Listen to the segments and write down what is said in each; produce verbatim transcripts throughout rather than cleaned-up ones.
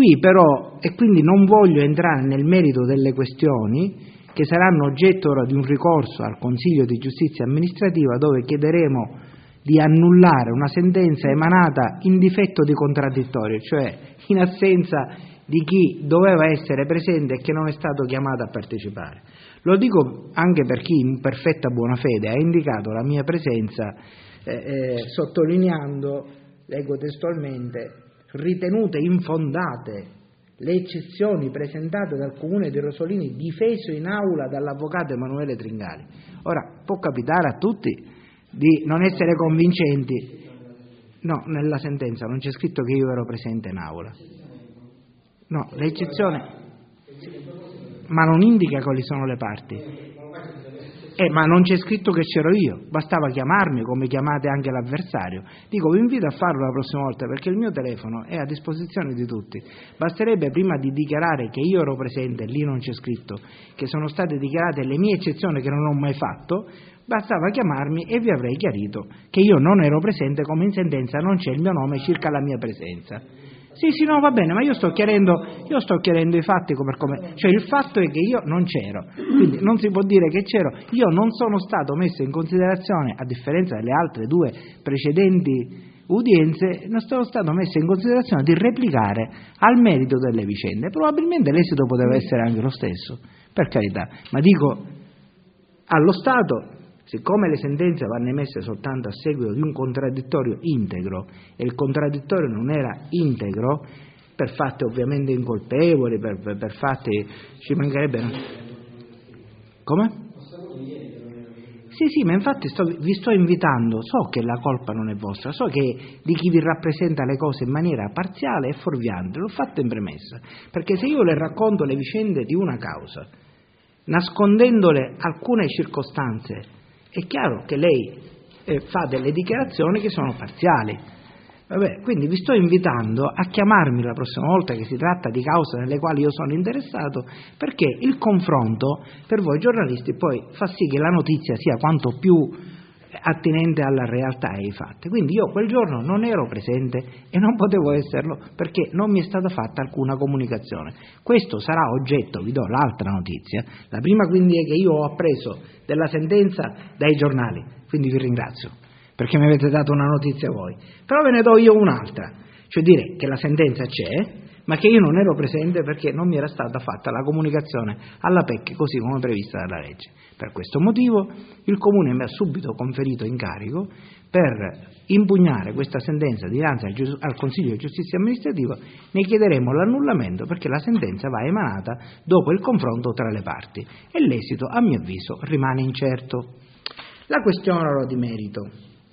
qui però, e quindi non voglio entrare nel merito delle questioni che saranno oggetto ora di un ricorso al Consiglio di Giustizia Amministrativa, dove chiederemo di annullare una sentenza emanata in difetto di contraddittorio, cioè in assenza di chi doveva essere presente e che non è stato chiamato a partecipare. Lo dico anche per chi in perfetta buona fede ha indicato la mia presenza eh, eh, sottolineando, leggo testualmente, ritenute infondate le eccezioni presentate dal Comune di Rosolini, difeso in aula dall'avvocato Emanuele Tringali. Ora, può capitare a tutti di non essere convincenti. No, nella sentenza non c'è scritto che io ero presente in aula. No, l'eccezione, ma non indica quali sono le parti. Eh, ma non c'è scritto che c'ero io, bastava chiamarmi come chiamate anche l'avversario. Dico, vi invito a farlo la prossima volta perché il mio telefono è a disposizione di tutti. Basterebbe prima di dichiarare che io ero presente, lì non c'è scritto, che sono state dichiarate le mie eccezioni che non ho mai fatto, bastava chiamarmi e vi avrei chiarito che io non ero presente, come in sentenza non c'è il mio nome circa la mia presenza. Sì, sì, no, va bene, ma io sto chiarendo, io sto chiarendo i fatti come, come, cioè il fatto è che io non c'ero, quindi non si può dire che c'ero, io non sono stato messo in considerazione, a differenza delle altre due precedenti udienze, non sono stato messo in considerazione di replicare al merito delle vicende. Probabilmente l'esito poteva essere anche lo stesso, per carità, ma dico, allo Stato, siccome le sentenze vanno emesse soltanto a seguito di un contraddittorio integro e il contraddittorio non era integro, per fatti ovviamente incolpevoli, per, per, per fatti ci mancherebbe. Come? Sì, sì, ma infatti sto, vi sto invitando, so che la colpa non è vostra, so che di chi vi rappresenta le cose in maniera parziale e fuorviante, l'ho fatto in premessa, perché se io le racconto le vicende di una causa, nascondendole alcune circostanze, è chiaro che lei eh, fa delle dichiarazioni che sono parziali. Vabbè, quindi vi sto invitando a chiamarmi la prossima volta che si tratta di cause nelle quali io sono interessato, perché il confronto per voi giornalisti poi fa sì che la notizia sia quanto più attinente alla realtà e ai fatti. Quindi io quel giorno non ero presente e non potevo esserlo perché non mi è stata fatta alcuna comunicazione. Questo sarà oggetto, vi do l'altra notizia, la prima quindi è che io ho appreso della sentenza dai giornali, quindi vi ringrazio perché mi avete dato una notizia voi, però ve ne do io un'altra, cioè dire che la sentenza c'è ma che io non ero presente perché non mi era stata fatta la comunicazione alla P E C così come prevista dalla legge. Per questo motivo il Comune mi ha subito conferito incarico per impugnare questa sentenza dinanzi al, al Consiglio di Giustizia Amministrativa. Ne chiederemo l'annullamento perché la sentenza va emanata dopo il confronto tra le parti e l'esito, a mio avviso, rimane incerto. La questione di merito.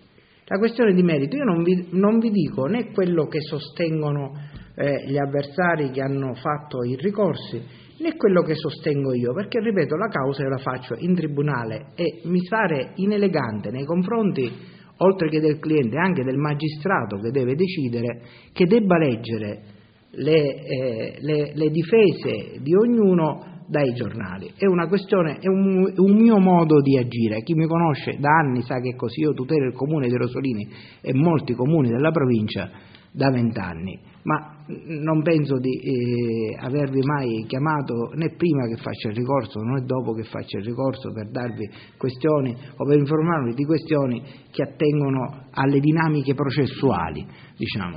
La questione di merito, io non vi, non vi dico né quello che sostengono eh, gli avversari che hanno fatto i ricorsi, né quello che sostengo io, perché ripeto, la causa io la faccio in tribunale e mi pare inelegante nei confronti, oltre che del cliente, anche del magistrato che deve decidere, che debba leggere le, eh, le, le difese di ognuno dai giornali. È una questione, è un, un mio modo di agire. Chi mi conosce da anni sa che così io tutelo il comune di Rosolini e molti comuni della provincia da vent'anni, ma non penso di eh, avervi mai chiamato né prima che faccia il ricorso né dopo che faccia il ricorso per darvi questioni o per informarvi di questioni che attengono alle dinamiche processuali, diciamo.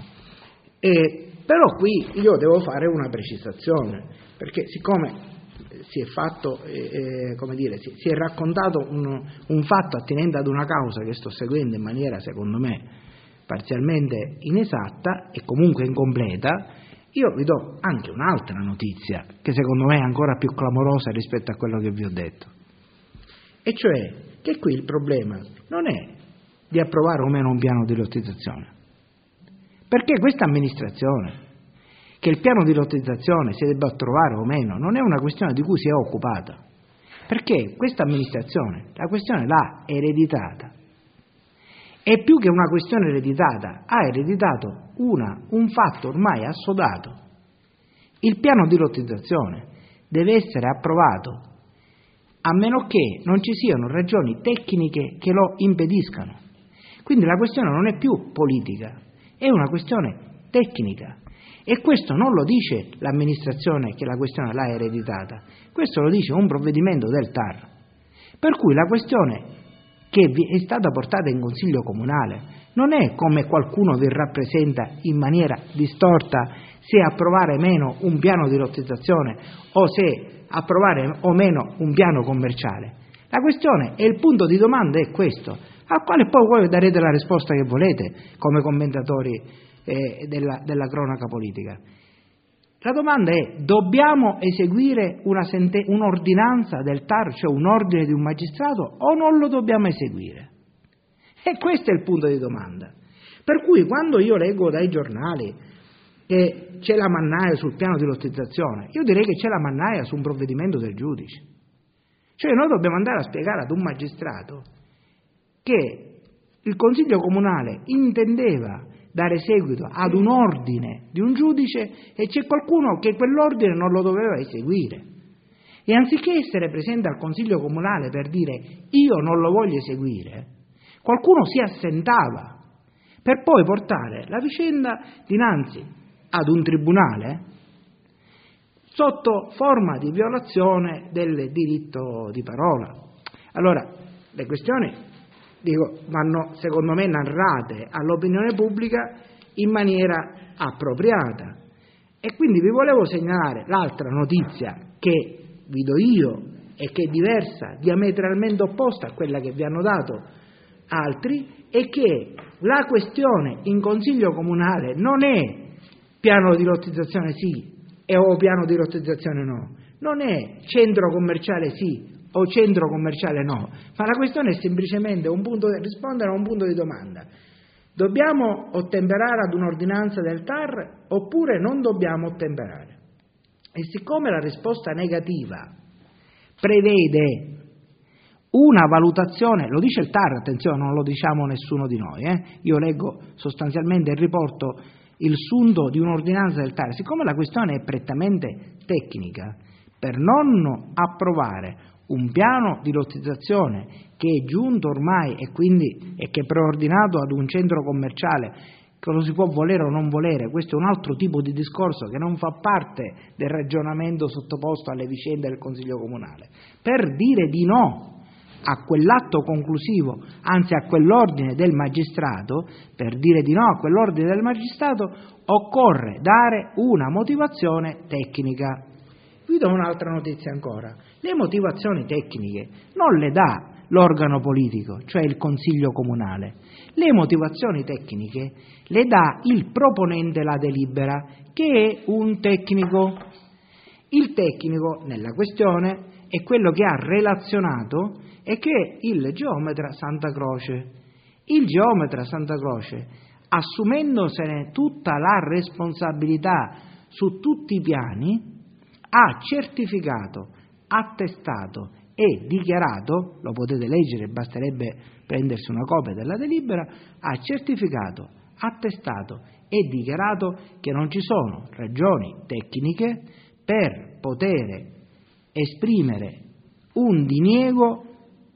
E, però qui io devo fare una precisazione, perché siccome si è fatto, eh, come dire, si, si è raccontato un, un fatto attinente ad una causa che sto seguendo in maniera, secondo me, parzialmente inesatta e comunque incompleta, io vi do anche un'altra notizia che secondo me è ancora più clamorosa rispetto a quello che vi ho detto, e cioè che qui il problema non è di approvare o meno un piano di lottizzazione, perché questa amministrazione, che il piano di lottizzazione si debba trovare o meno, non è una questione di cui si è occupata, perché questa amministrazione la questione l'ha ereditata. E più che una questione ereditata, ha ereditato una, un fatto ormai assodato. Il piano di lottizzazione deve essere approvato a meno che non ci siano ragioni tecniche che lo impediscano. Quindi la questione non è più politica, è una questione tecnica. E questo non lo dice l'amministrazione che la questione l'ha ereditata, questo lo dice un provvedimento del T A R. Per cui la questione che vi è stata portata in Consiglio Comunale non è, come qualcuno vi rappresenta in maniera distorta, se approvare meno un piano di lottizzazione o se approvare o meno un piano commerciale. La questione e il punto di domanda è questo, al quale poi voi darete la risposta che volete come commentatori eh, della, della cronaca politica. La domanda è: dobbiamo eseguire una sente- un'ordinanza del T A R, cioè un ordine di un magistrato, o non lo dobbiamo eseguire? E questo è il punto di domanda. Per cui quando io leggo dai giornali che c'è la mannaia sul piano di lottizzazione, io direi che c'è la mannaia su un provvedimento del giudice. Cioè noi dobbiamo andare a spiegare ad un magistrato che il Consiglio Comunale intendeva dare seguito ad un ordine di un giudice e c'è qualcuno che quell'ordine non lo doveva eseguire. E anziché essere presente al Consiglio Comunale per dire io non lo voglio eseguire, qualcuno si assentava per poi portare la vicenda dinanzi ad un tribunale sotto forma di violazione del diritto di parola. Allora, le questioni dico, vanno secondo me narrate all'opinione pubblica in maniera appropriata. E quindi vi volevo segnalare l'altra notizia che vi do io e che è diversa, diametralmente opposta a quella che vi hanno dato altri, è che la questione in Consiglio Comunale non è piano di lottizzazione sì e o piano di lottizzazione no, non è centro commerciale sì o centro commerciale no, ma la questione è semplicemente un punto di, rispondere a un punto di domanda: dobbiamo ottemperare ad un'ordinanza del T A R oppure non dobbiamo ottemperare? E siccome la risposta negativa prevede una valutazione, lo dice il T A R, attenzione, non lo diciamo nessuno di noi, eh? Io leggo sostanzialmente il riporto, il sunto di un'ordinanza del T A R, siccome la questione è prettamente tecnica, per non approvare un piano di lottizzazione che è giunto ormai e quindi e che è preordinato ad un centro commerciale, che lo si può volere o non volere, questo è un altro tipo di discorso che non fa parte del ragionamento sottoposto alle vicende del Consiglio Comunale, per dire di no a quell'atto conclusivo, anzi a quell'ordine del magistrato, per dire di no a quell'ordine del magistrato occorre dare una motivazione tecnica. Vi do un'altra notizia ancora: le motivazioni tecniche non le dà l'organo politico, cioè il Consiglio Comunale, le motivazioni tecniche le dà il proponente la delibera, che è un tecnico. Il tecnico nella questione è quello che ha relazionato e che è il geometra Santa Croce. Il geometra Santa Croce, assumendosene tutta la responsabilità su tutti i piani, ha certificato, attestato e dichiarato, lo potete leggere, basterebbe prendersi una copia della delibera, ha certificato, attestato e dichiarato che non ci sono ragioni tecniche per poter esprimere un diniego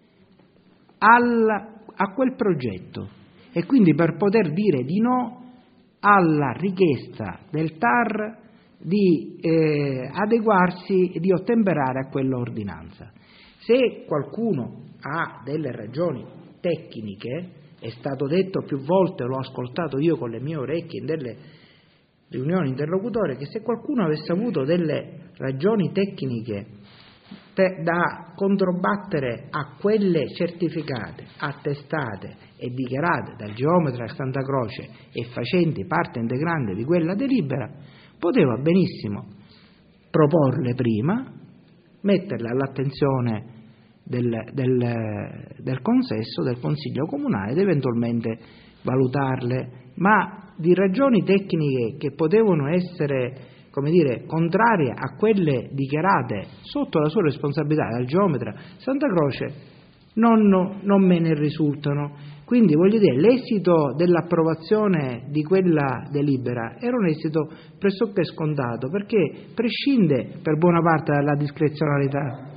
al, a quel progetto e quindi per poter dire di no alla richiesta del T A R di eh, adeguarsi e di ottemperare a quell'ordinanza. Se qualcuno ha delle ragioni tecniche, è stato detto più volte, l'ho ascoltato io con le mie orecchie in delle riunioni interlocutorie, che se qualcuno avesse avuto delle ragioni tecniche per, da controbattere a quelle certificate, attestate e dichiarate dal geometra Santa Croce e facenti parte integrante di quella delibera, poteva benissimo proporle prima, metterle all'attenzione del, del, del consesso, del Consiglio Comunale ed eventualmente valutarle, ma di ragioni tecniche che potevano essere, come dire, contrarie a quelle dichiarate sotto la sua responsabilità dal geometra Santa Croce non, non me ne risultano. Quindi voglio dire, l'esito dell'approvazione di quella delibera era un esito pressoché scontato, perché prescinde per buona parte dalla discrezionalità.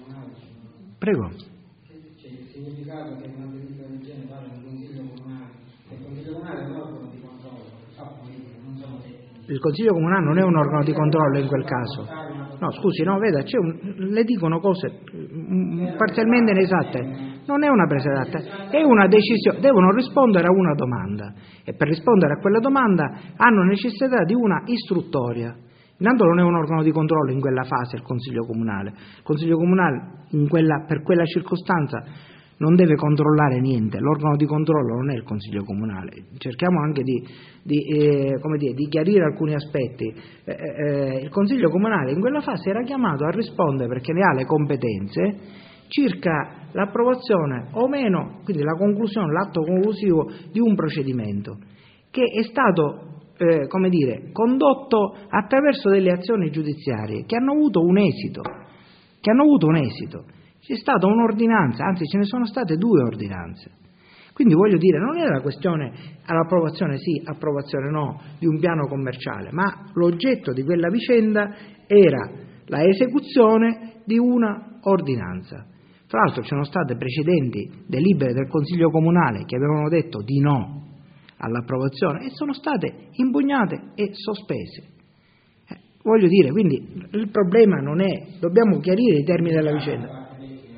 Prego. C'è il significato che una delibera del genere vada nel Consiglio Comunale, il Consiglio Comunale è un organo di controllo, fa politica, non sono tecnici. il Consiglio Comunale non è un organo di controllo in quel caso. No, scusi, no, veda, c'è un, le dicono cose parzialmente inesatte. Non è una presa d'atto, è una decisione. Devono rispondere a una domanda e per rispondere a quella domanda hanno necessità di una istruttoria. Intanto non è un organo di controllo in quella fase il Consiglio Comunale. Il Consiglio Comunale in quella, per quella circostanza non deve controllare niente, l'organo di controllo non è il Consiglio Comunale. Cerchiamo anche di, di, eh, come dire, di chiarire alcuni aspetti. Eh, eh, il Consiglio Comunale in quella fase era chiamato a rispondere, perché ne ha le competenze, circa l'approvazione o meno, quindi la conclusione, l'atto conclusivo di un procedimento che è stato Eh, come dire, condotto attraverso delle azioni giudiziarie che hanno avuto un esito, che hanno avuto un esito. C'è stata un'ordinanza, anzi ce ne sono state due ordinanze. Quindi voglio dire, non è la questione all'approvazione sì, approvazione no di un piano commerciale, ma l'oggetto di quella vicenda era la esecuzione di una ordinanza. Tra l'altro c'erano state precedenti delibere del Consiglio Comunale che avevano detto di no all'approvazione e sono state impugnate e sospese. Eh, voglio dire, quindi il problema non è, dobbiamo chiarire i termini della vicenda.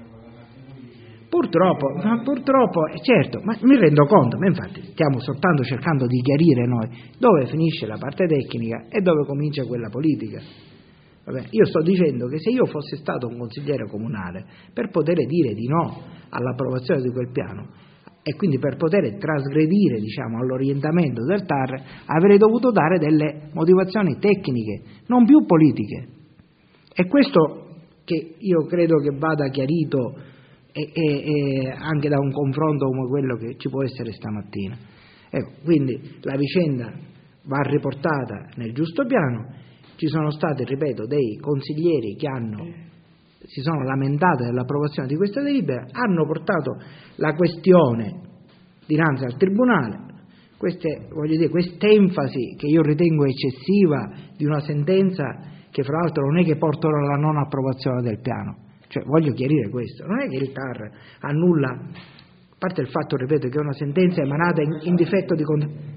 Purtroppo, ma purtroppo, certo, ma mi rendo conto, ma infatti stiamo soltanto cercando di chiarire noi dove finisce la parte tecnica e dove comincia quella politica. Vabbè, io sto dicendo che se io fossi stato un consigliere comunale, per poter dire di no all'approvazione di quel piano, e quindi per poter trasgredire, diciamo, all'orientamento del T A R avrei dovuto dare delle motivazioni tecniche, non più politiche. E questo che io credo che vada chiarito e, e, e anche da un confronto come quello che ci può essere stamattina. Ecco, quindi la vicenda va riportata nel giusto piano. Ci sono stati, ripeto, dei consiglieri che hanno si sono lamentati dell'approvazione di questa delibera, hanno portato la questione dinanzi al Tribunale. Queste, voglio dire, questa enfasi che io ritengo eccessiva di una sentenza che fra l'altro non è che portano alla non approvazione del piano, cioè voglio chiarire questo, non è che il T A R annulla, a parte il fatto, ripeto, che è una sentenza emanata in, in difetto di condanna.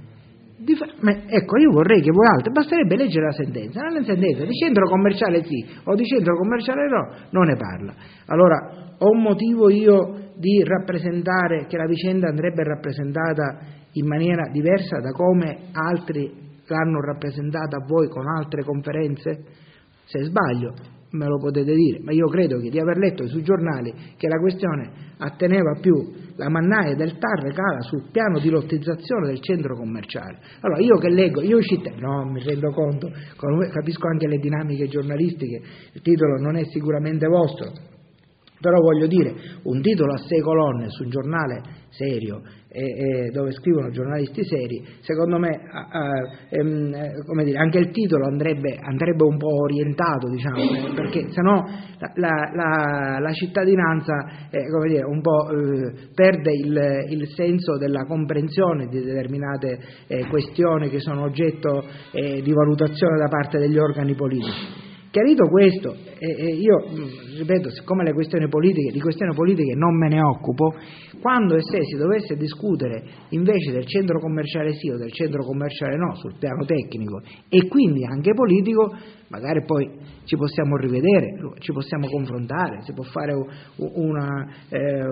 Ecco, io vorrei che voi altri, basterebbe leggere la sentenza, nella sentenza di centro commerciale sì o di centro commerciale no, non ne parla. Allora, ho un motivo io di rappresentare che la vicenda andrebbe rappresentata in maniera diversa da come altri l'hanno rappresentata a voi con altre conferenze? Se sbaglio me lo potete dire, ma io credo che di aver letto sui giornali che la questione atteneva più la mannaia del T A R cala sul piano di lottizzazione del centro commerciale. Allora io che leggo, io cittadino, no, mi rendo conto, capisco anche le dinamiche giornalistiche, il titolo non è sicuramente vostro, però voglio dire, un titolo a sei colonne su un giornale serio, e, e dove scrivono giornalisti seri, secondo me a, a, ehm, come dire, anche il titolo andrebbe, andrebbe un po' orientato, diciamo, perché sennò la, la, la, la cittadinanza eh, come dire, un po' eh, perde il, il senso della comprensione di determinate eh, questioni che sono oggetto eh, di valutazione da parte degli organi politici. Chiarito questo, eh, io ripeto, siccome le questioni politiche, di questioni politiche non me ne occupo, quando e se si dovesse discutere invece del centro commerciale sì o del centro commerciale no sul piano tecnico e quindi anche politico, magari poi ci possiamo rivedere, ci possiamo confrontare, si può fare una, eh,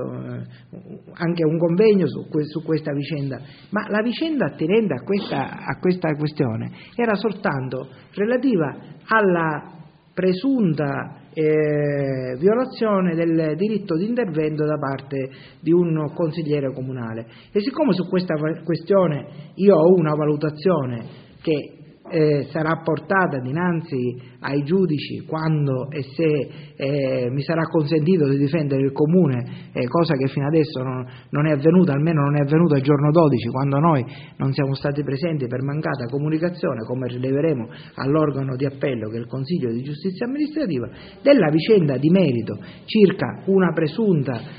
anche un convegno su, su questa vicenda, ma la vicenda attinente a questa, a questa questione era soltanto relativa alla presunta eh, violazione del diritto di intervento da parte di un consigliere comunale, e siccome su questa questione io ho una valutazione che eh, sarà portata dinanzi ai giudici quando e se eh, mi sarà consentito di difendere il comune, eh, cosa che fino adesso non, non è avvenuta, almeno non è avvenuta al giorno dodici, quando noi non siamo stati presenti per mancata comunicazione, come rileveremo all'organo di appello che è il Consiglio di Giustizia Amministrativa, della vicenda di merito circa una presunta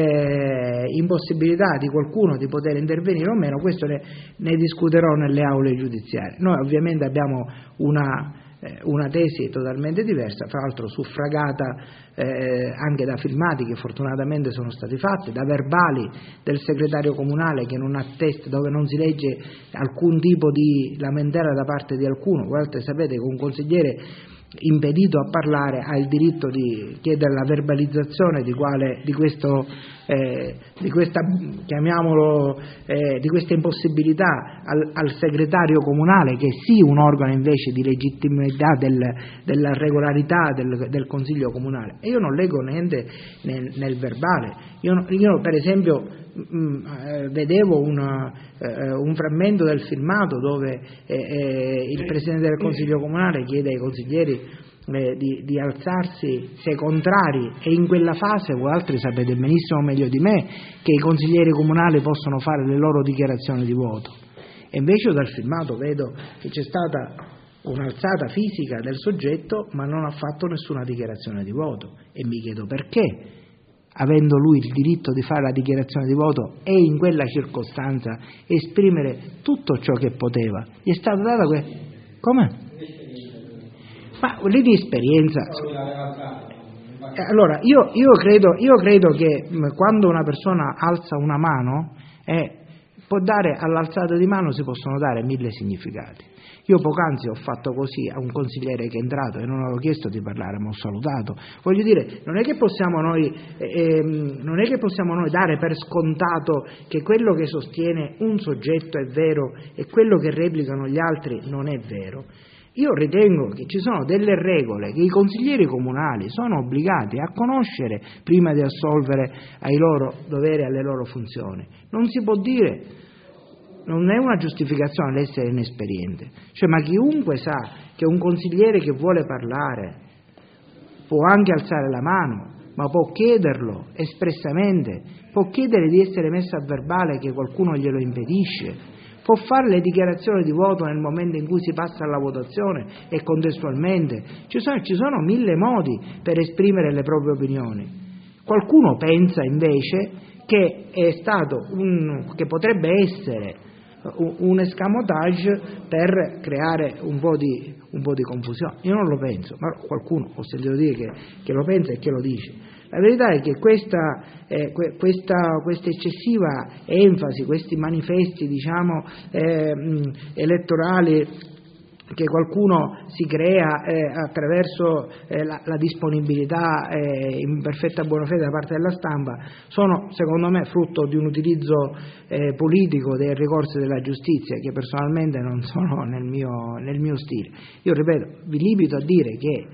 eh, impossibilità di qualcuno di poter intervenire o meno. Questo ne, ne discuterò nelle aule giudiziarie. Noi ovviamente abbiamo una eh, una tesi totalmente diversa, fra l'altro suffragata eh, anche da filmati che fortunatamente sono stati fatti, da verbali del segretario comunale che non attesta, dove non si legge alcun tipo di lamentela da parte di alcuno. Voi sapete che un consigliere impedito a parlare ha il diritto di chiedere la verbalizzazione di, quale, di questo eh, di questa, chiamiamolo eh, di questa impossibilità al, al segretario comunale, che è sì un organo invece di legittimità del, della regolarità del, del consiglio comunale. E io non leggo niente nel, nel verbale. Io, io per esempio mh, eh, vedevo una, eh, un frammento del filmato dove eh, eh, il presidente del consiglio comunale chiede ai consiglieri Eh, di, di alzarsi se contrari, e in quella fase voi altri sapete benissimo meglio di me che i consiglieri comunali possono fare le loro dichiarazioni di voto, e invece io dal filmato vedo che c'è stata un'alzata fisica del soggetto ma non ha fatto nessuna dichiarazione di voto, e mi chiedo perché, avendo lui il diritto di fare la dichiarazione di voto e in quella circostanza esprimere tutto ciò che poteva, gli è stata data que- come? Ma lì di esperienza. Allora, io, io, credo, io credo che quando una persona alza una mano, eh, può dare all'alzata di mano si possono dare mille significati. Io poc'anzi ho fatto così a un consigliere che è entrato e non avevo chiesto di parlare, ma ho salutato. Voglio dire, non è che possiamo noi, eh, non è che possiamo noi dare per scontato che quello che sostiene un soggetto è vero e quello che replicano gli altri non è vero. Io ritengo che ci sono delle regole che i consiglieri comunali sono obbligati a conoscere prima di assolvere ai loro doveri e alle loro funzioni. Non si può dire, non è una giustificazione l'essere inesperiente, cioè, ma chiunque sa che un consigliere che vuole parlare può anche alzare la mano, ma può chiederlo espressamente, può chiedere di essere messo a verbale che qualcuno glielo impedisce, può fare le dichiarazioni di voto nel momento in cui si passa alla votazione e contestualmente. Ci sono, ci sono mille modi per esprimere le proprie opinioni. Qualcuno pensa invece che è stato un, che potrebbe essere un, un escamotage per creare un po' di, un po' di confusione. Io non lo penso, ma qualcuno ho sentito dire che, che lo pensa e che lo dice. La verità è che questa, eh, questa, questa eccessiva enfasi, questi manifesti, diciamo, eh, elettorali che qualcuno si crea eh, attraverso eh, la, la disponibilità eh, in perfetta buona fede da parte della stampa, sono secondo me frutto di un utilizzo eh, politico dei ricorsi della giustizia che personalmente non sono nel mio, nel mio stile. Io ripeto, vi limito a dire che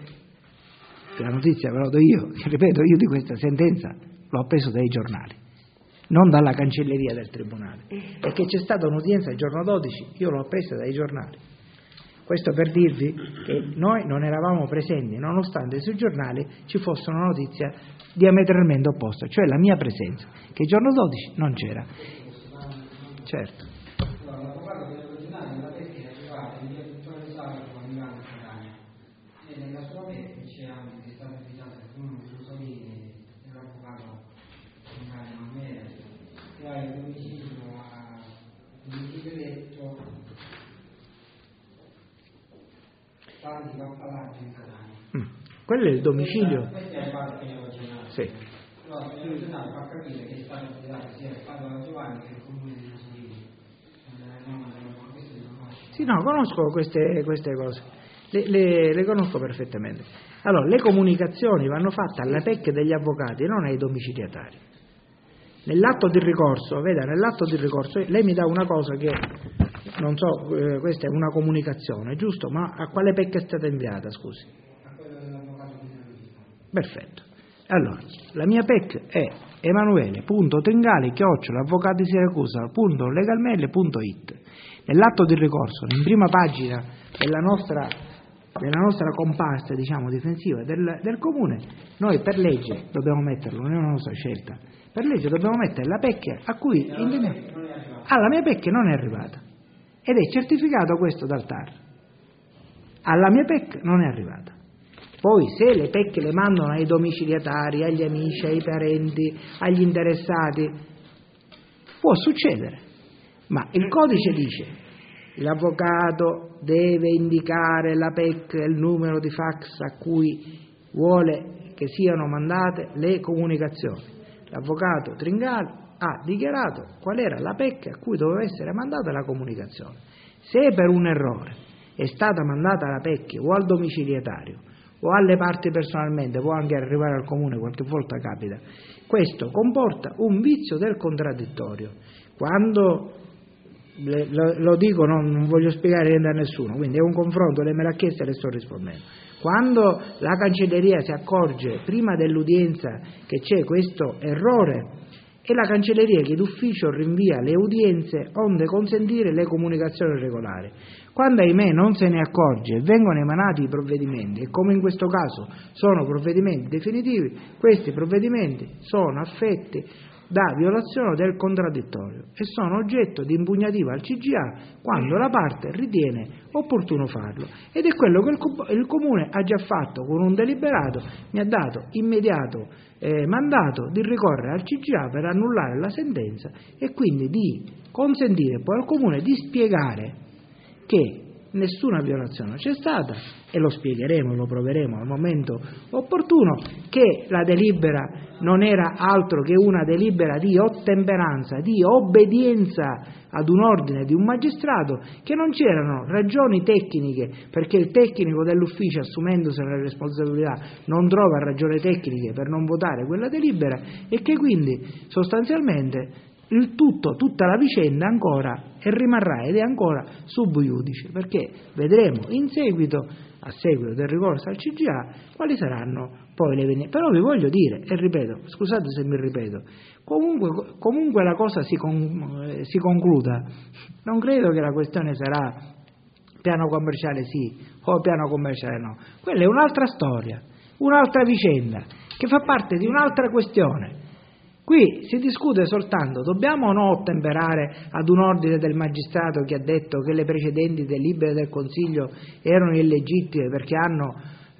la notizia ve la do io, che ripeto, io di questa sentenza l'ho appreso dai giornali, non dalla cancelleria del tribunale, e che c'è stata un'udienza il giorno dodici, io l'ho appresa dai giornali. Questo per dirvi che noi non eravamo presenti, nonostante sui giornali ci fosse una notizia diametralmente opposta, cioè la mia presenza, che il giorno dodici non c'era. Certo. Il domicilio a domicilio eletto tanti campalati in Catania. Mm. Quello è il domicilio. Questo è il fatto che io Sì. No, il regionale fa capire che è stato affidato sia il padre da Giovanni che il comune di Nasolini. Sì, no, conosco queste, queste cose, le, le, le conosco perfettamente. Allora, le comunicazioni vanno fatte alla P E C degli avvocati e non ai domiciliatari. Nell'atto di ricorso, veda, nell'atto di ricorso lei mi dà una cosa che non so, eh, questa è una comunicazione, giusto? Ma a quale P E C è stata inviata, scusi? A quello dell'avvocato di Nasolini. Perfetto. Allora, la mia P E C è emanuele punto tengali chiocciola avvocati siracusa punto legalmail punto it. Nell'atto di ricorso, in prima pagina della nostra, della nostra comparsa, diciamo, difensiva del, del comune, noi per legge dobbiamo metterlo, non è una nostra scelta, per legge dobbiamo mettere la P E C a cui intendiamo. Ah, la mia P E C non è arrivata ed è certificato questo dal T A R. Alla mia P E C non è arrivata. Poi se le P E C le mandano ai domiciliatari, agli amici, ai parenti, agli interessati, può succedere, ma il codice dice l'avvocato deve indicare la P E C e il numero di fax a cui vuole che siano mandate le comunicazioni. L'avvocato Tringali ha dichiarato qual era la P E C a cui doveva essere mandata la comunicazione. Se per un errore è stata mandata la P E C o al domiciliatario o alle parti personalmente, può anche arrivare al comune, qualche volta capita, questo comporta un vizio del contraddittorio. Quando lo, lo dico, non, non voglio spiegare niente a nessuno, quindi è un confronto, lei me l'ha chiesto e le sto rispondendo. Quando la cancelleria si accorge prima dell'udienza che c'è questo errore, è la cancelleria che d'ufficio rinvia le udienze onde consentire le comunicazioni regolari. Quando, ahimè, non se ne accorge e vengono emanati i provvedimenti, e come in questo caso sono provvedimenti definitivi, questi provvedimenti sono affetti da violazione del contraddittorio e sono oggetto di impugnativa al C G A quando la parte ritiene opportuno farlo, ed è quello che il, il Comune ha già fatto con un deliberato, mi ha dato immediato eh, mandato di ricorrere al C G A per annullare la sentenza e quindi di consentire poi al Comune di spiegare che nessuna violazione c'è stata, e lo spiegheremo, lo proveremo al momento opportuno, che la delibera non era altro che una delibera di ottemperanza, di obbedienza ad un ordine di un magistrato, che non c'erano ragioni tecniche, perché il tecnico dell'ufficio, assumendosene le responsabilità, non trova ragioni tecniche per non votare quella delibera, e che quindi sostanzialmente il tutto, tutta la vicenda ancora e rimarrà ed è ancora sub iudice, perché vedremo in seguito, a seguito del ricorso al C G A, quali saranno poi le venie. Però vi voglio dire, e ripeto, scusate se mi ripeto, comunque, comunque la cosa si, con, si concluda, non credo che la questione sarà piano commerciale sì o piano commerciale no, quella è un'altra storia, un'altra vicenda, che fa parte di un'altra questione. Qui si discute soltanto, dobbiamo o no ottemperare ad un ordine del magistrato che ha detto che le precedenti delibere del Consiglio erano illegittime perché hanno,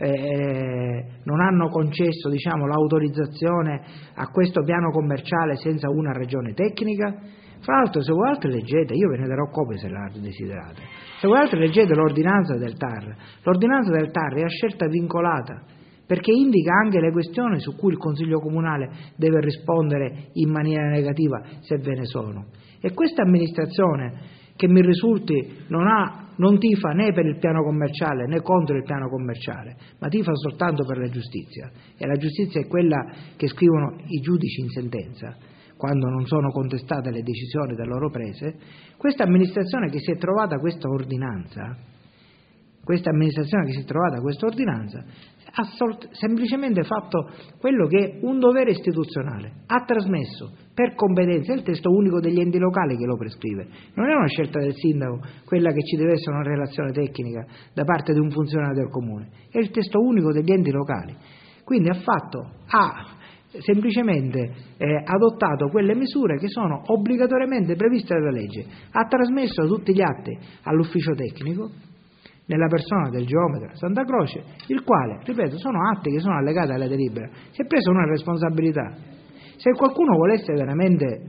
eh, non hanno concesso, diciamo, l'autorizzazione a questo piano commerciale senza una ragione tecnica? Fra l'altro, se voi altri leggete, io ve ne darò copie se la desiderate, se voi altri leggete l'ordinanza del T A R, l'ordinanza del T A R è a scelta vincolata, perché indica anche le questioni su cui il Consiglio Comunale deve rispondere in maniera negativa, se ve ne sono. E questa amministrazione, che mi risulti non, ha, non tifa né per il piano commerciale né contro il piano commerciale, ma tifa soltanto per la giustizia, e la giustizia è quella che scrivono i giudici in sentenza, quando non sono contestate le decisioni da loro prese, questa amministrazione che si è trovata questa ordinanza, questa amministrazione che si è trovata questa ordinanza, ha semplicemente fatto quello che è un dovere istituzionale, ha trasmesso per competenza, è il testo unico degli enti locali che lo prescrive, non è una scelta del sindaco quella che ci deve essere una relazione tecnica da parte di un funzionario del comune, è il testo unico degli enti locali, quindi ha fatto, ha semplicemente eh, adottato quelle misure che sono obbligatoriamente previste dalla legge, ha trasmesso tutti gli atti all'ufficio tecnico nella persona del geometra Santa Croce, il quale, ripeto, sono atti che sono allegati alla delibera, si è preso una responsabilità. Se qualcuno volesse veramente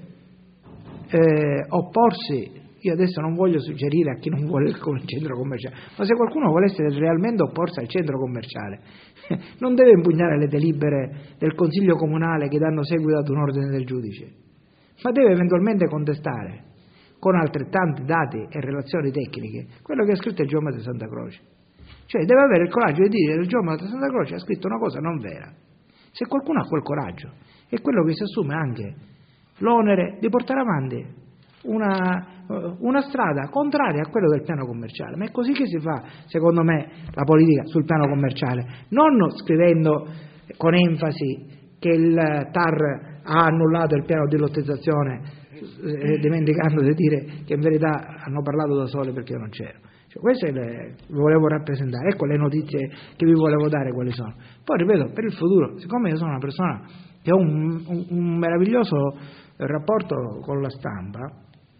eh, opporsi, io adesso non voglio suggerire a chi non vuole il centro commerciale, ma se qualcuno volesse realmente opporsi al centro commerciale, non deve impugnare le delibere del Consiglio Comunale che danno seguito ad un ordine del giudice, ma deve eventualmente contestare con altrettanti dati e relazioni tecniche quello che ha scritto il geometra Santa Croce. Cioè deve avere il coraggio di dire che il geometra Santa Croce ha scritto una cosa non vera. Se qualcuno ha quel coraggio, è quello che si assume anche l'onere di portare avanti una, una strada contraria a quello del piano commerciale. Ma è così che si fa, secondo me, la politica sul piano commerciale, non scrivendo con enfasi che il T A R ha annullato il piano di lottizzazione, eh, dimenticando di dire che in verità hanno parlato da soli perché io non c'ero. Cioè, queste le volevo rappresentare, ecco le notizie che vi volevo dare quali sono. Poi ripeto, per il futuro, siccome io sono una persona che ha un, un, un meraviglioso rapporto con la stampa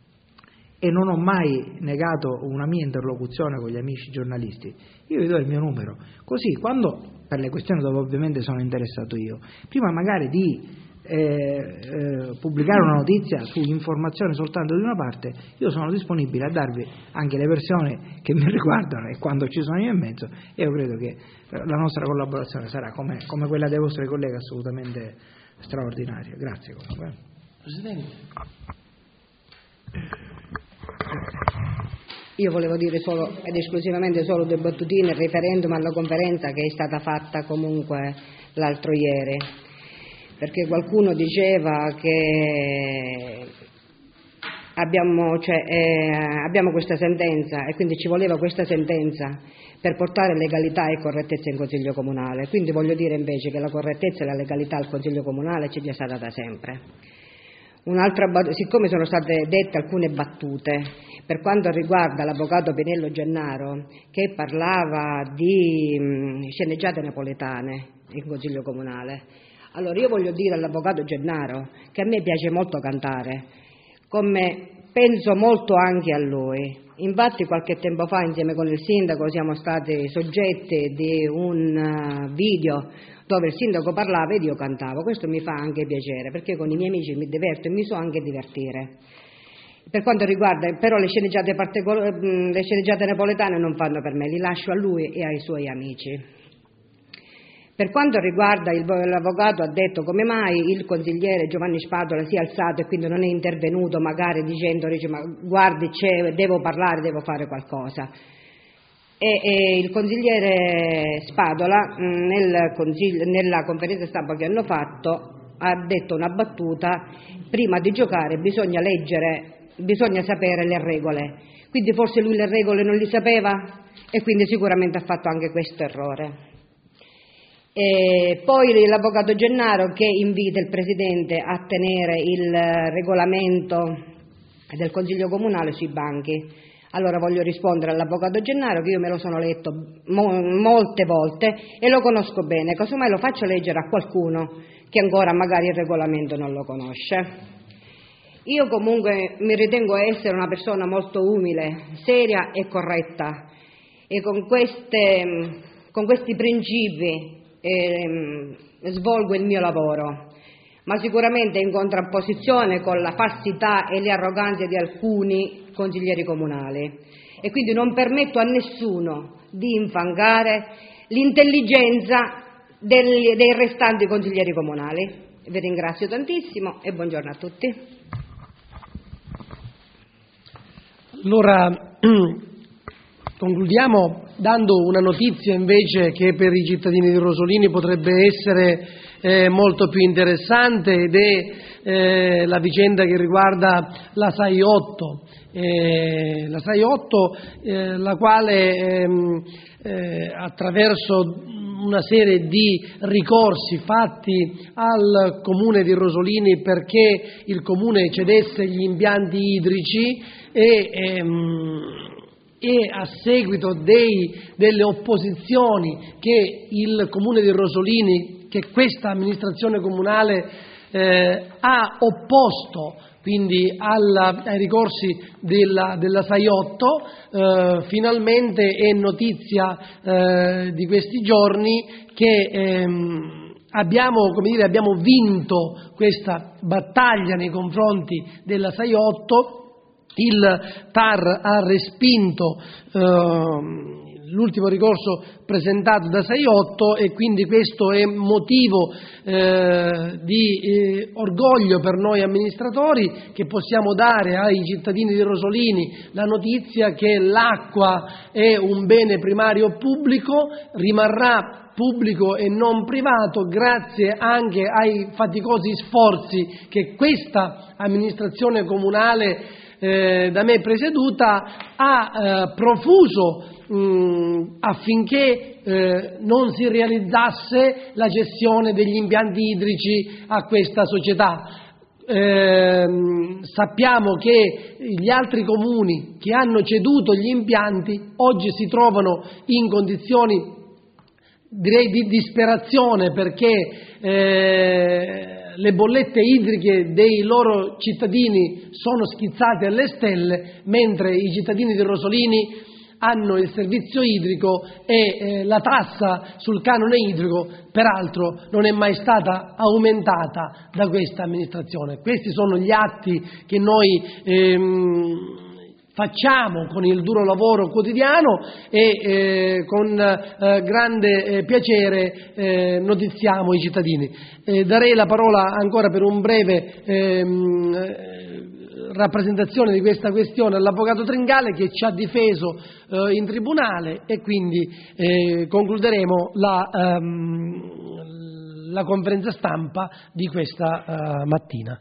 e non ho mai negato una mia interlocuzione con gli amici giornalisti, io vi do il mio numero, così quando, per le questioni dove ovviamente sono interessato io, prima magari di eh, eh, pubblicare una notizia su informazione soltanto di una parte, io sono disponibile a darvi anche le versioni che mi riguardano e quando ci sono io in mezzo, e io credo che la nostra collaborazione sarà come, come quella dei vostri colleghi assolutamente straordinaria. Grazie comunque. Presidente. Io volevo dire solo ed esclusivamente solo due battutine, il referendum alla conferenza che è stata fatta comunque l'altro ieri, perché qualcuno diceva che abbiamo, cioè, eh, abbiamo questa sentenza e quindi ci voleva questa sentenza per portare legalità e correttezza in Consiglio Comunale. Quindi voglio dire invece che la correttezza e la legalità al Consiglio Comunale c'è già stata da sempre. Un'altra, siccome sono state dette alcune battute per quanto riguarda l'avvocato Pinello Gennaro, che parlava di mh, sceneggiate napoletane in Consiglio Comunale, allora io voglio dire all'avvocato Gennaro che a me piace molto cantare, come penso molto anche a lui. Infatti qualche tempo fa insieme con il sindaco siamo stati soggetti di un video dove il sindaco parlava ed io cantavo. Questo mi fa anche piacere, perché con i miei amici mi diverto e mi so anche divertire. Per quanto riguarda però le sceneggiate, particol- le sceneggiate napoletane non fanno per me, li lascio a lui e ai suoi amici. Per quanto riguarda il, l'avvocato, ha detto come mai il consigliere Giovanni Spadola si è alzato e quindi non è intervenuto magari dicendo, dice, ma guardi, c'è, devo parlare, devo fare qualcosa. E, e il consigliere Spadola mh, nel consiglio, nella conferenza stampa che hanno fatto ha detto una battuta: prima di giocare bisogna leggere, bisogna sapere le regole. Quindi forse lui le regole non le sapeva e quindi sicuramente ha fatto anche questo errore. E poi l'avvocato Gennaro che invita il Presidente a tenere il regolamento del Consiglio Comunale sui banchi. Allora voglio rispondere all'avvocato Gennaro che io me lo sono letto mo- molte volte e lo conosco bene, casomai lo faccio leggere a qualcuno che ancora magari il regolamento non lo conosce. Io comunque mi ritengo essere una persona molto umile, seria e corretta e con, queste, con questi principi eh, svolgo il mio lavoro, ma sicuramente in contrapposizione con la falsità e le arroganze di alcuni consiglieri comunali e quindi non permetto a nessuno di infangare l'intelligenza dei, dei restanti consiglieri comunali. Vi ringrazio tantissimo e buongiorno a tutti. Allora concludiamo dando una notizia invece che per i cittadini di Rosolini potrebbe essere eh, molto più interessante ed è eh, la vicenda che riguarda la SAI otto, eh, la SAI otto eh, la quale ehm, eh, attraverso una serie di ricorsi fatti al Comune di Rosolini perché il Comune cedesse gli impianti idrici e ehm, e a seguito dei, delle opposizioni che il Comune di Rosolini, che questa amministrazione comunale eh, ha opposto quindi alla, ai ricorsi della, della SAI otto, eh, finalmente è notizia eh, di questi giorni che ehm, abbiamo, come dire, abbiamo vinto questa battaglia nei confronti della SAI otto. Il T A R ha respinto eh, l'ultimo ricorso presentato da SAI otto e quindi questo è motivo eh, di eh, orgoglio per noi amministratori, che possiamo dare ai cittadini di Rosolini la notizia che l'acqua è un bene primario pubblico, rimarrà pubblico e non privato grazie anche ai faticosi sforzi che questa amministrazione comunale Eh, da me presieduta ha eh, profuso mh, affinché eh, non si realizzasse la cessione degli impianti idrici a questa società. Eh, sappiamo che gli altri comuni che hanno ceduto gli impianti oggi si trovano in condizioni, direi, di disperazione perché eh, le bollette idriche dei loro cittadini sono schizzate alle stelle, mentre i cittadini di Rosolini hanno il servizio idrico e eh, la tassa sul canone idrico peraltro non è mai stata aumentata da questa amministrazione. Questi sono gli atti che noi ehm, facciamo con il duro lavoro quotidiano e eh, con eh, grande eh, piacere eh, notiziamo i cittadini. Eh, darei la parola ancora per un breve ehm, eh, rappresentazione di questa questione all'avvocato Tringale, che ci ha difeso eh, in tribunale, e quindi eh, concluderemo la, ehm, la conferenza stampa di questa eh, mattina.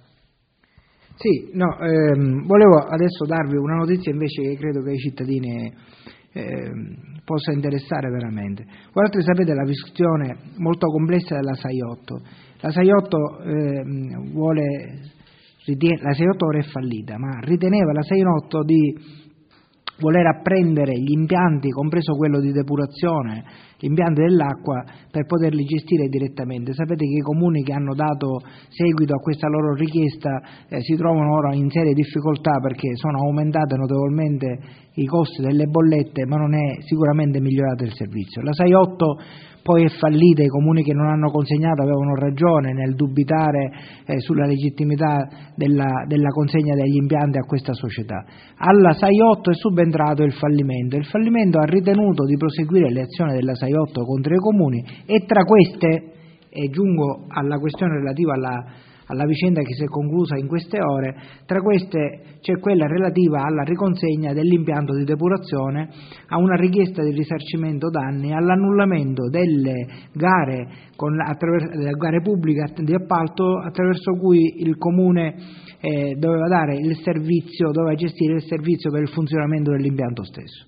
Sì, no, ehm, volevo adesso darvi una notizia invece che credo che ai cittadini ehm, possa interessare veramente. Guardate, sapete la questione molto complessa della sei otto. La sei otto ehm, vuole, ritiene, la sei otto ora è fallita, ma riteneva la sei otto di voler apprendere gli impianti, compreso quello di depurazione, gli impianti dell'acqua, per poterli gestire direttamente. Sapete che i comuni che hanno dato seguito a questa loro richiesta eh, si trovano ora in serie difficoltà, perché sono aumentate notevolmente i costi delle bollette, ma non è sicuramente migliorato il servizio. La sei otto poi è fallita, i comuni che non hanno consegnato avevano ragione nel dubitare eh, sulla legittimità della, della consegna degli impianti a questa società. Alla sei otto è subentrato il fallimento. Il fallimento ha ritenuto di proseguire le azioni della sei otto contro i comuni, e tra queste, e giungo alla questione relativa alla alla vicenda che si è conclusa in queste ore, tra queste c'è quella relativa alla riconsegna dell'impianto di depurazione, a una richiesta di risarcimento danni, all'annullamento delle gare, con, attraverso, delle gare pubbliche di appalto attraverso cui il Comune eh, doveva dare il servizio, doveva gestire il servizio per il funzionamento dell'impianto stesso.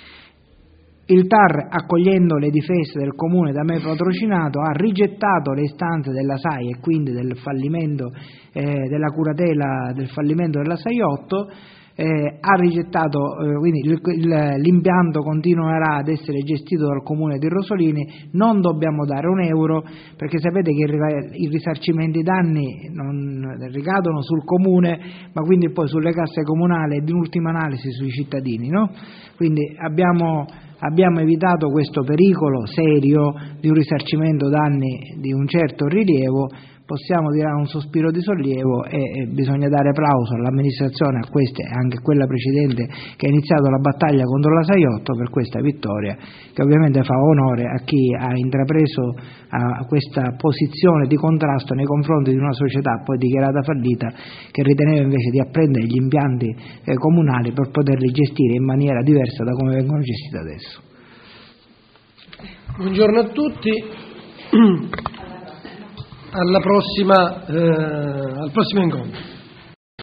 Il T A R, accogliendo le difese del Comune da me patrocinato, ha rigettato le istanze della S A I e quindi del fallimento, eh, della curatela del fallimento della sei otto, eh, ha rigettato, eh, quindi il, il, l'impianto continuerà ad essere gestito dal Comune di Rosolini, non dobbiamo dare un euro, perché sapete che i risarcimenti danni non ricadono sul Comune, ma quindi poi sulle casse comunali e in ultima analisi sui cittadini, no? Quindi abbiamo... Abbiamo evitato questo pericolo serio di un risarcimento danni di un certo rilievo. Possiamo tirare un sospiro di sollievo e, e bisogna dare plauso all'amministrazione, a questa e anche a quella precedente, che ha iniziato la battaglia contro la sei otto per questa vittoria, che ovviamente fa onore a chi ha intrapreso a questa posizione di contrasto nei confronti di una società poi dichiarata fallita, che riteneva invece di apprendere gli impianti eh, comunali per poterli gestire in maniera diversa da come vengono gestiti adesso. Buongiorno a tutti. Alla prossima, eh, al prossimo incontro.